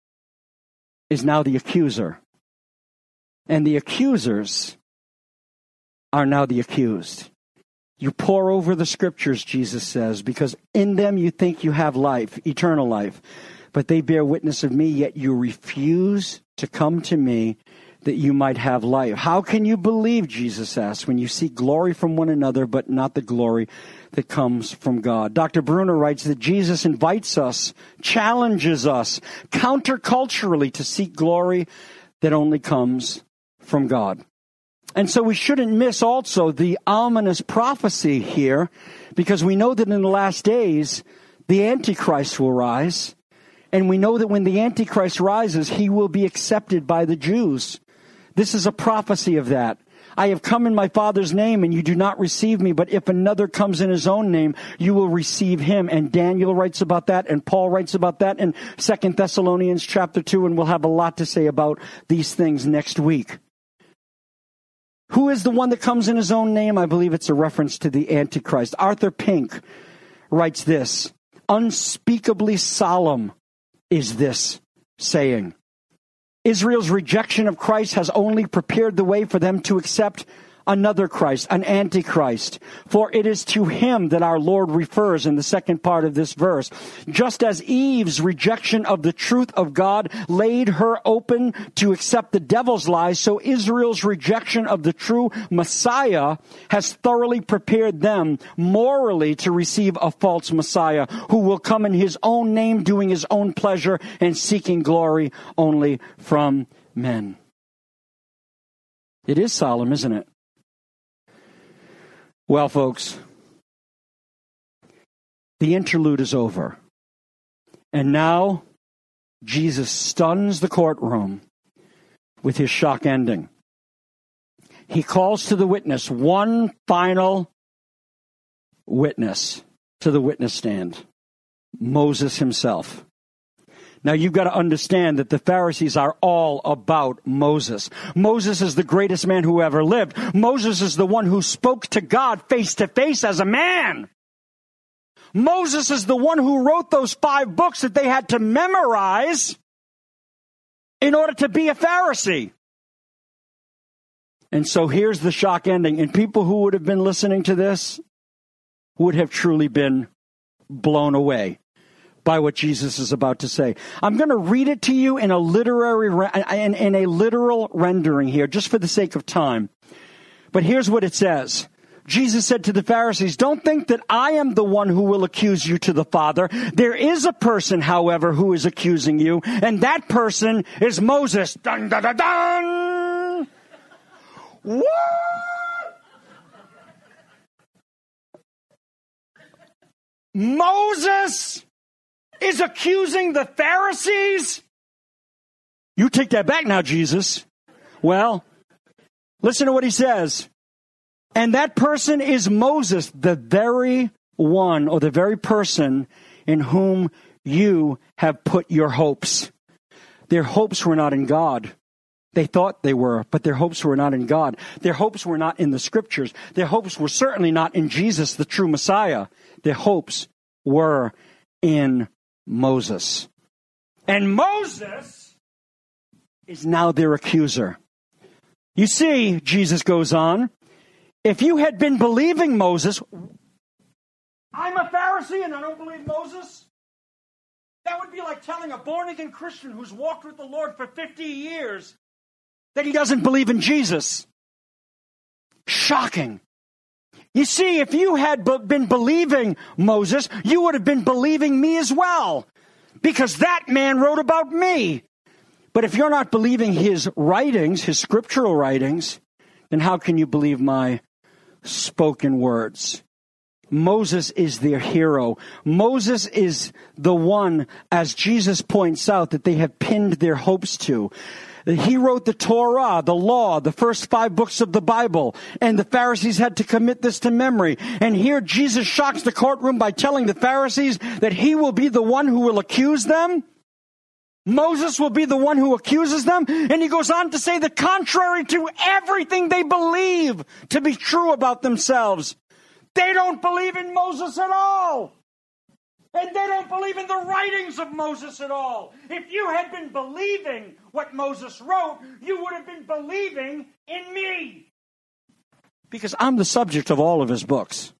is now the accuser. And the accusers are now the accused. You pore over the scriptures, Jesus says, because in them you think you have life, eternal life. But they bear witness of me, yet you refuse to come to me that you might have life. How can you believe, Jesus asks, when you seek glory from one another, but not the glory that comes from God? Dr. Bruner writes that Jesus invites us, challenges us, counterculturally to seek glory that only comes from God. And so we shouldn't miss also the ominous prophecy here, because we know that in the last days, the Antichrist will rise. And we know that when the Antichrist rises, he will be accepted by the Jews. This is a prophecy of that. I have come in my Father's name, and you do not receive me. But if another comes in his own name, you will receive him. And Daniel writes about that, and Paul writes about that in 2 Thessalonians chapter 2, and we'll have a lot to say about these things next week. Who is the one that comes in his own name? I believe it's a reference to the Antichrist. Arthur Pink writes this: unspeakably solemn is this saying. Israel's rejection of Christ has only prepared the way for them to accept another Christ, an Antichrist. For it is to him that our Lord refers in the second part of this verse. Just as Eve's rejection of the truth of God laid her open to accept the devil's lies, so Israel's rejection of the true Messiah has thoroughly prepared them morally to receive a false Messiah who will come in his own name, doing his own pleasure and seeking glory only from men. It is solemn, isn't it? Well, folks, the interlude is over. And now Jesus stuns the courtroom with his shock ending. He calls to the witness, one final witness to the witness stand, Moses himself. Now, you've got to understand that the Pharisees are all about Moses. Moses is the greatest man who ever lived. Moses is the one who spoke to God face to face as a man. Moses is the one who wrote those 5 books that they had to memorize in order to be a Pharisee. And so here's the shock ending. And people who would have been listening to this would have truly been blown away by what Jesus is about to say. I'm going to read it to you in a literal rendering here, just for the sake of time. But here's what it says. Jesus said to the Pharisees, don't think that I am the one who will accuse you to the Father. There is a person, however, who is accusing you, and that person is Moses. Dun, dun, dun, dun. What? Moses is accusing the Pharisees? You take that back now, Jesus. Well, listen to what he says. And that person is Moses, the very one or the very person in whom you have put your hopes. Their hopes were not in God. They thought they were, but their hopes were not in God. Their hopes were not in the Scriptures. Their hopes were certainly not in Jesus, the true Messiah. Their hopes were in Moses. And Moses is now their accuser. You see, Jesus goes on, if you had been believing Moses, I'm a Pharisee and I don't believe Moses? That would be like telling a born-again Christian who's walked with the Lord for 50 years that he doesn't believe in Jesus. Shocking. You see, if you had been believing Moses, you would have been believing me as well, because that man wrote about me. But if you're not believing his writings, his scriptural writings, then how can you believe my spoken words? Moses is their hero. Moses is the one, as Jesus points out, that they have pinned their hopes to. He wrote the Torah, the law, the first 5 books of the Bible, and the Pharisees had to commit this to memory. And here Jesus shocks the courtroom by telling the Pharisees that he will be the one who will accuse them. Moses will be the one who accuses them. And he goes on to say that contrary to everything they believe to be true about themselves, they don't believe in Moses at all. And they don't believe in the writings of Moses at all. If you had been believing what Moses wrote, you would have been believing in me. Because I'm the subject of all of his books.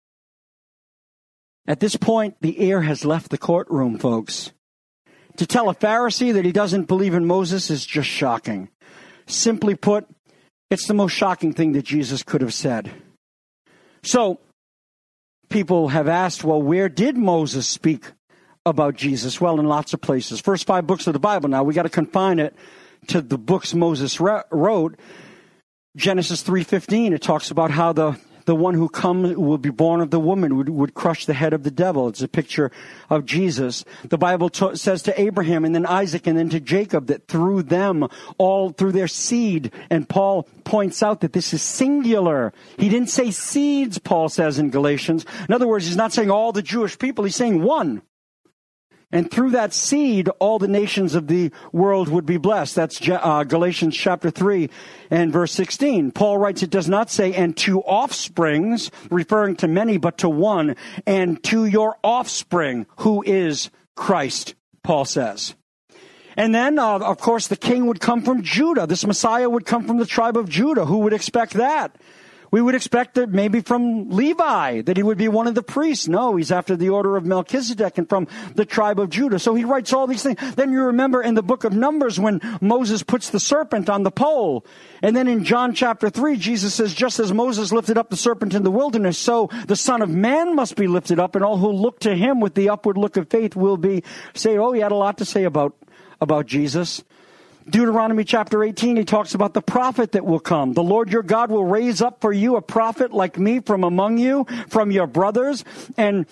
At this point, the air has left the courtroom, folks. To tell a Pharisee that he doesn't believe in Moses is just shocking. Simply put, it's the most shocking thing that Jesus could have said. So, people have asked, well, where did Moses speak about Jesus? Well, in lots of places. First 5 books of the Bible. Now, we got to confine it to the books Moses wrote. Genesis 3:15, it talks about how the one who comes will be born of the woman would crush the head of the devil. It's a picture of Jesus. The Bible says to Abraham and then Isaac and then to Jacob that through them, all through their seed. And Paul points out that this is singular. He didn't say seeds, Paul says in Galatians. In other words, he's not saying all the Jewish people. He's saying one. And through that seed, all the nations of the world would be blessed. That's Galatians chapter 3 and verse 16. Paul writes, it does not say, and 2 offsprings, referring to many, but to one, and to your offspring, who is Christ, Paul says. And then, of course, the king would come from Judah. This Messiah would come from the tribe of Judah. Who would expect that? We would expect that maybe from Levi, that he would be one of the priests. No, he's after the order of Melchizedek and from the tribe of Judah. So he writes all these things. Then you remember in the book of Numbers when Moses puts the serpent on the pole. And then in John chapter 3, Jesus says, just as Moses lifted up the serpent in the wilderness, so the Son of Man must be lifted up, and all who look to him with the upward look of faith will be say, oh, he had a lot to say about Jesus. Deuteronomy chapter 18, he talks about the prophet that will come. The Lord your God will raise up for you a prophet like me from among you, from your brothers, and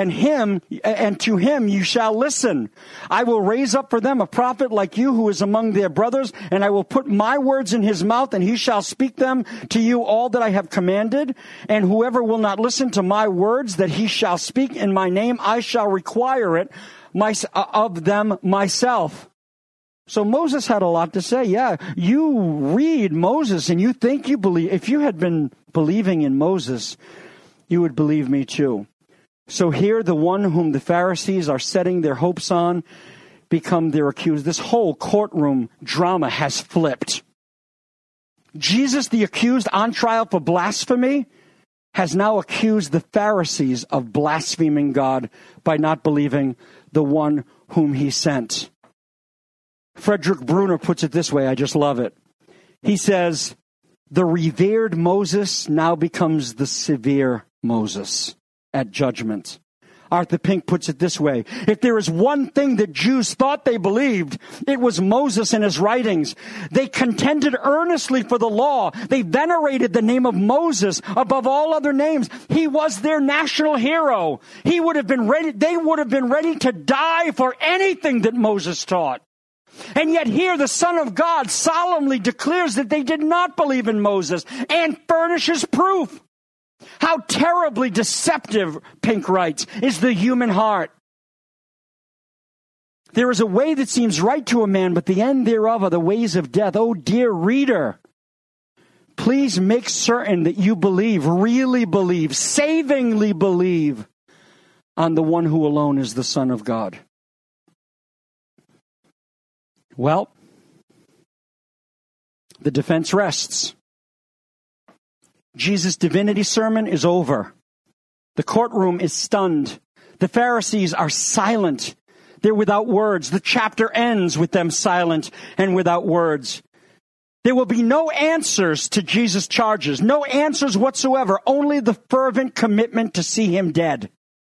to him you shall listen. I will raise up for them a prophet like you who is among their brothers, and I will put my words in his mouth, and he shall speak them to you all that I have commanded. And whoever will not listen to my words that he shall speak in my name, I shall require it of them myself. So Moses had a lot to say. Yeah, you read Moses and you think you believe. If you had been believing in Moses, you would believe me too. So here, the one whom the Pharisees are setting their hopes on become their accused. This whole courtroom drama has flipped. Jesus, the accused on trial for blasphemy, has now accused the Pharisees of blaspheming God by not believing the one whom he sent. Frederick Bruner puts it this way, I just love it. He says, the revered Moses now becomes the severe Moses at judgment. Arthur Pink puts it this way, if there is one thing that Jews thought they believed, it was Moses and his writings. They contended earnestly for the law. They venerated the name of Moses above all other names. He was their national hero. They would have been ready to die for anything that Moses taught. And yet here the Son of God solemnly declares that they did not believe in Moses and furnishes proof. How terribly deceptive, Pink writes, is the human heart. There is a way that seems right to a man, but the end thereof are the ways of death. Oh, dear reader, please make certain that you believe, really believe, savingly believe on the one who alone is the Son of God. Well, the defense rests. Jesus' divinity sermon is over. The courtroom is stunned. The Pharisees are silent. They're without words. The chapter ends with them silent and without words. There will be no answers to Jesus' charges, no answers whatsoever, only the fervent commitment to see him dead.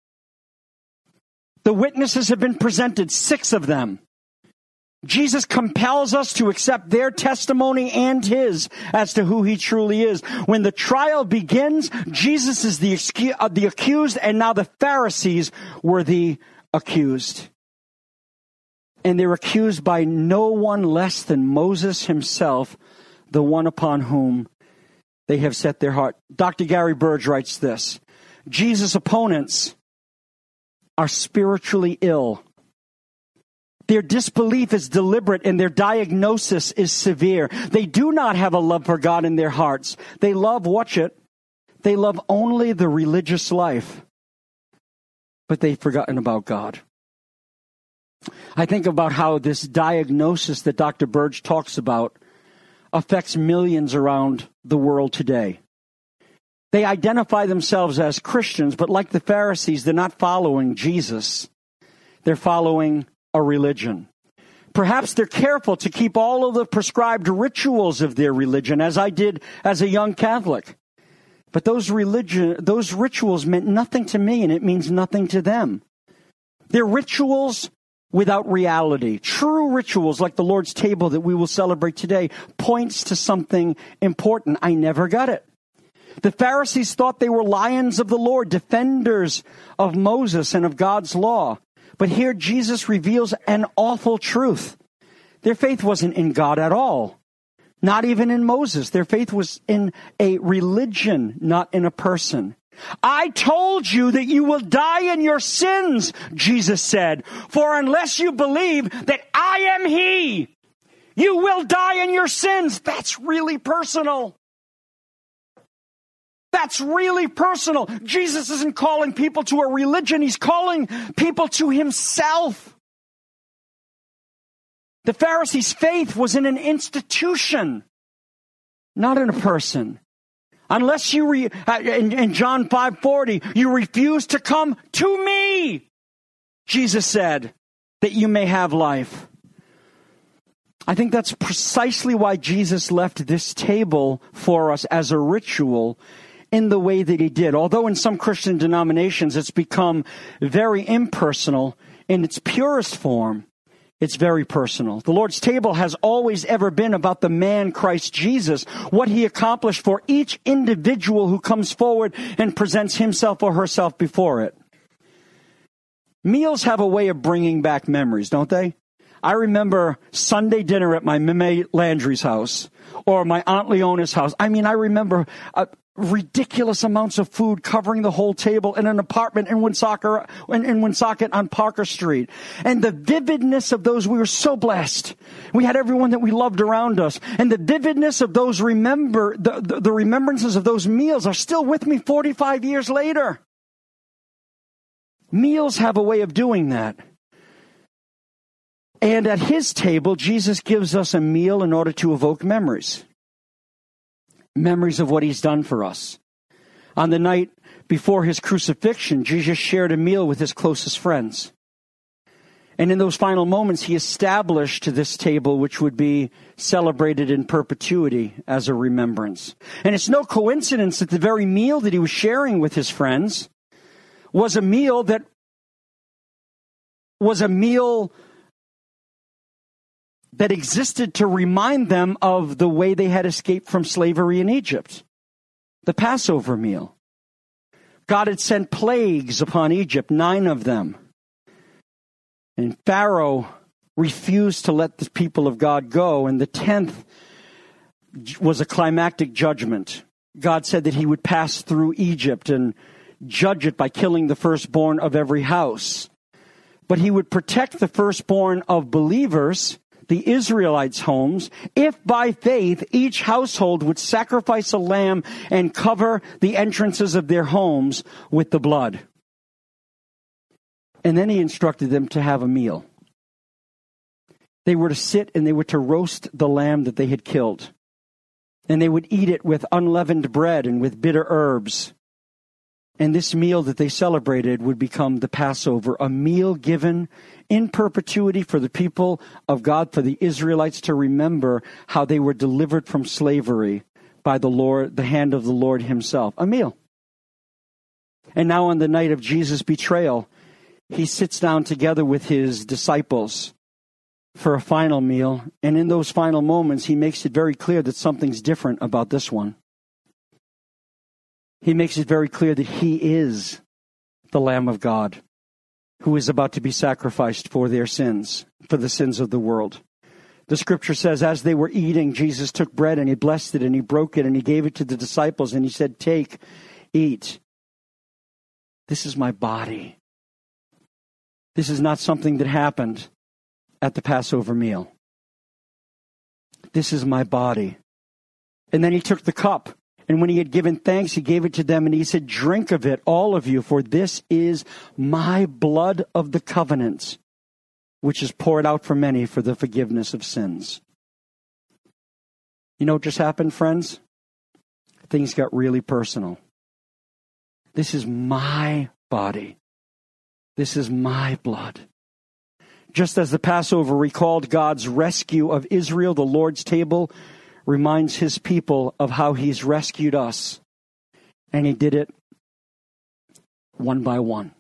The witnesses have been presented, 6 of them. Jesus compels us to accept their testimony and his as to who he truly is. When the trial begins, Jesus is the accused, and now the Pharisees were the accused. And they're accused by no one less than Moses himself, the one upon whom they have set their heart. Dr. Gary Burge writes this: Jesus' opponents are spiritually ill. Their disbelief is deliberate and their diagnosis is severe. They do not have a love for God in their hearts. They love, watch it, they love only the religious life, but they've forgotten about God. I think about how this diagnosis that Dr. Burge talks about affects millions around the world today. They identify themselves as Christians, but like the Pharisees, they're not following Jesus. They're following a religion. Perhaps they're careful to keep all of the prescribed rituals of their religion, as I did as a young Catholic. But those rituals meant nothing to me, and it means nothing to them. They're rituals without reality. True rituals like the Lord's table that we will celebrate today points to something important. I never got it. The Pharisees thought they were lions of the Lord, defenders of Moses and of God's law. But here Jesus reveals an awful truth. Their faith wasn't in God at all. Not even in Moses. Their faith was in a religion, not in a person. I told you that you will die in your sins, Jesus said. For unless you believe that I am He, you will die in your sins. That's really personal. That's really personal. Jesus isn't calling people to a religion. He's calling people to himself. The Pharisees' faith was in an institution, not in a person. Unless you, in John 5:40, you refuse to come to me, Jesus said, that you may have life. I think that's precisely why Jesus left this table for us as a ritual in the way that he did. Although in some Christian denominations it's become very impersonal, in its purest form, it's very personal. The Lord's table has always ever been about the man Christ Jesus, what he accomplished for each individual who comes forward and presents himself or herself before it. Meals have a way of bringing back memories, don't they? I remember Sunday dinner at my Mime Landry's house or my Aunt Leona's house. I remember ridiculous amounts of food covering the whole table in an apartment in Woonsocket on Parker Street. And the vividness of those, we were so blessed. We had everyone that we loved around us. And the vividness of those the remembrances of those meals are still with me 45 years later. Meals have a way of doing that. And at his table, Jesus gives us a meal in order to evoke memories. Memories of what he's done for us. On the night before his crucifixion, Jesus shared a meal with his closest friends. And in those final moments, he established this table, which would be celebrated in perpetuity as a remembrance. And it's no coincidence that the very meal that he was sharing with his friends was a meal that existed to remind them of the way they had escaped from slavery in Egypt. The Passover meal. God had sent plagues upon Egypt, 9 of them. And Pharaoh refused to let the people of God go. And the 10th was a climactic judgment. God said that he would pass through Egypt and judge it by killing the firstborn of every house. but he would protect the firstborn of believers, the Israelites' homes, if by faith each household would sacrifice a lamb and cover the entrances of their homes with the blood. And then he instructed them to have a meal. They were to sit and they were to roast the lamb that they had killed. And they would eat it with unleavened bread and with bitter herbs. And this meal that they celebrated would become the Passover, a meal given in perpetuity for the people of God, for the Israelites to remember how they were delivered from slavery by the Lord, the hand of the Lord himself. A meal. And now on the night of Jesus' betrayal, he sits down together with his disciples for a final meal. And in those final moments, he makes it very clear that something's different about this one. He makes it very clear that he is the Lamb of God who is about to be sacrificed for their sins, for the sins of the world. The scripture says, as they were eating, Jesus took bread and he blessed it and he broke it and he gave it to the disciples and he said, take, eat. This is my body. This is not something that happened at the Passover meal. This is my body. And then he took the cup. And when he had given thanks, he gave it to them and he said, drink of it, all of you, for this is my blood of the covenant, which is poured out for many for the forgiveness of sins. You know what just happened, friends? Things got really personal. This is my body. This is my blood. Just as the Passover recalled God's rescue of Israel, the Lord's table reminds his people of how he's rescued us. And he did it one by one.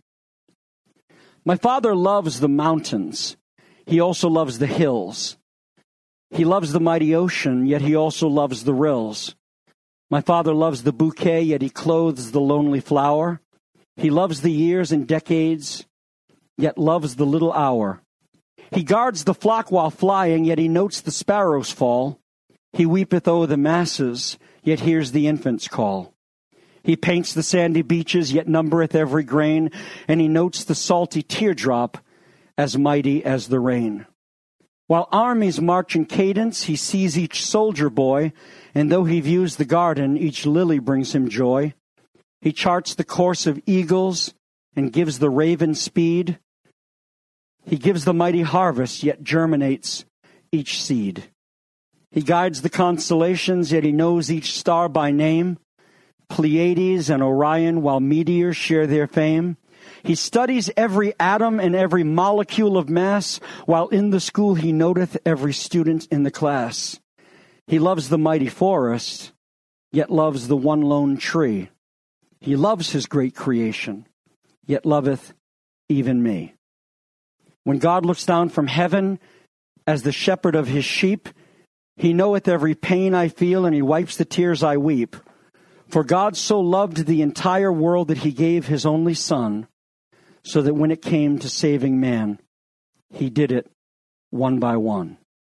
My Father loves the mountains. He also loves the hills. He loves the mighty ocean, yet he also loves the rills. My Father loves the bouquet, yet he clothes the lonely flower. He loves the years and decades, yet loves the little hour. He guards the flock while flying, yet he notes the sparrows fall. He weepeth o'er the masses, yet hears the infants call. He paints the sandy beaches, yet numbereth every grain, and he notes the salty teardrop, as mighty as the rain. While armies march in cadence, he sees each soldier boy, and though he views the garden, each lily brings him joy. He charts the course of eagles, and gives the raven speed. He gives the mighty harvest, yet germinates each seed. He guides the constellations, yet he knows each star by name. Pleiades and Orion, while meteors share their fame. He studies every atom and every molecule of mass, while in the school he noteth every student in the class. He loves the mighty forest, yet loves the one lone tree. He loves his great creation, yet loveth even me. When God looks down from heaven as the shepherd of his sheep, he knoweth every pain I feel, and he wipes the tears I weep. For God so loved the entire world that he gave his only Son, so that when it came to saving man, he did it one by one.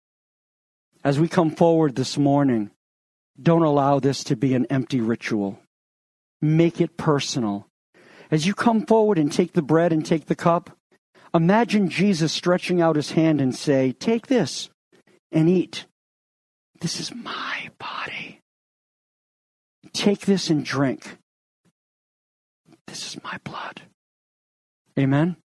As we come forward this morning, don't allow this to be an empty ritual. Make it personal. As you come forward and take the bread and take the cup, imagine Jesus stretching out his hand and say, take this and eat. This is my body. Take this and drink. This is my blood. Amen?